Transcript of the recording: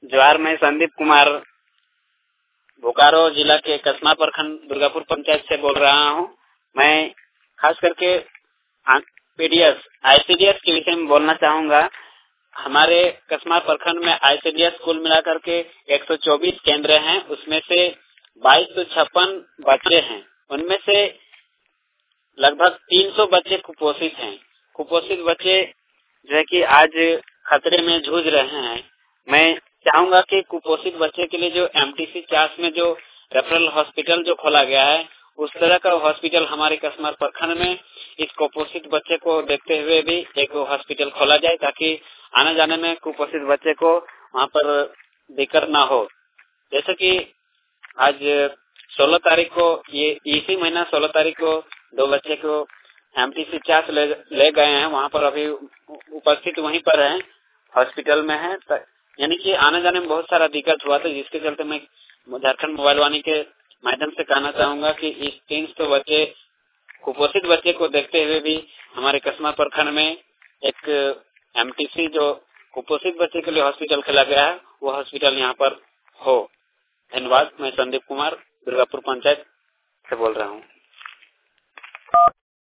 जोहार, मैं संदीप कुमार बोकारो जिला के कसमा प्रखंड दुर्गापुर पंचायत से बोल रहा हूँ। मैं खास करके पीडीएस आईसीडीएस के विषय में बोलना चाहूँगा। हमारे कसमा प्रखंड में आईसीडीएस कुल मिलाकर के 124 केंद्र हैं, उसमें से 2256 बच्चे हैं। उनमें से लगभग 300 बच्चे कुपोषित हैं। कुपोषित बच्चे जो है कि आज खतरे में जूझ रहे हैं। मैं चाहूंगा कि कुपोषित बच्चे के लिए जो एमटीसी चास में जो रेफरल हॉस्पिटल जो खोला गया है, उस तरह का हॉस्पिटल हमारे कसमा प्रखंड में इस कुपोषित बच्चे को देखते हुए भी एक हॉस्पिटल खोला जाए, ताकि आने जाने में कुपोषित बच्चे को वहाँ पर दिक्कत ना हो। जैसे कि आज 16 तारीख को इसी महीना 16 तारीख को 2 बच्चे को एमटीसी चास ले गए हैं। वहाँ पर अभी उपस्थित वहीं पर है, हॉस्पिटल में है। यानी कि आने जाने में बहुत सारा दिक्कत हुआ था, जिसके चलते मैं झारखंड मोबाइल वाणी के माध्यम से कहना चाहूंगा कि इस 300 बच्चे कुपोषित बच्चे को देखते हुए भी हमारे कसमा प्रखंड में एक एमटीसी जो कुपोषित बच्चे के लिए हॉस्पिटल खोला गया है, वो हॉस्पिटल यहाँ पर हो। धन्यवाद। मैं संदीप कुमार दुर्गापुर पंचायत से बोल रहा हूँ।